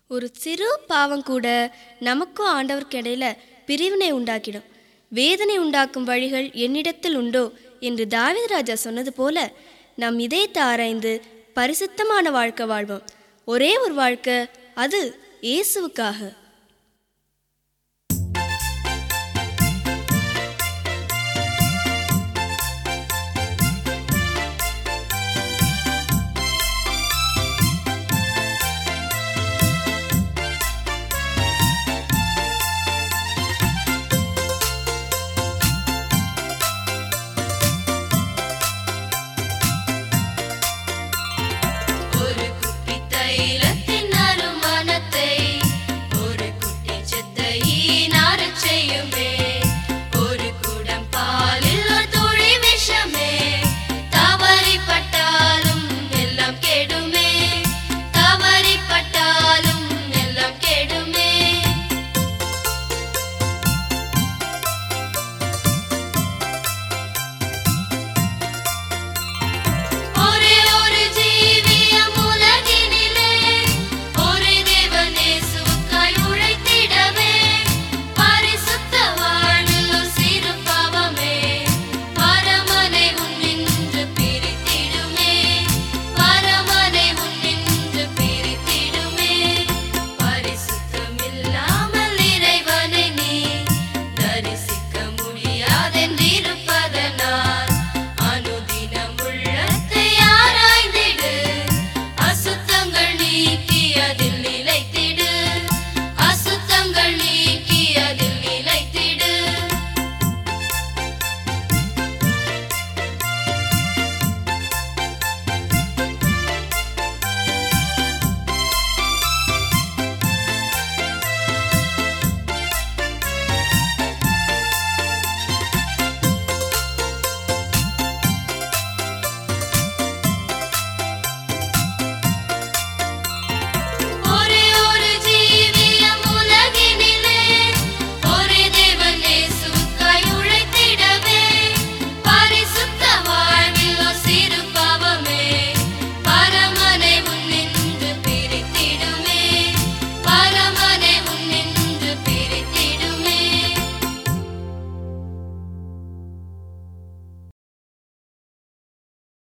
ஒரு சிறு பாவம் கூட நமக்கும் ஆண்டவருக்கு இடையில பிரிவினை உண்டாக்கிடும். வேதனை உண்டாக்கும் வழிகள் என்னிடத்தில் உண்டோ என்று தாவீது ராஜா சொன்னது போல நம் இதயத்தை ஆராய்ந்து பரிசுத்தமான வாழ்க்கை வாழ்வோம். ஒரே ஒரு வாழ்க்கை, அது இயேசுவுக்காக.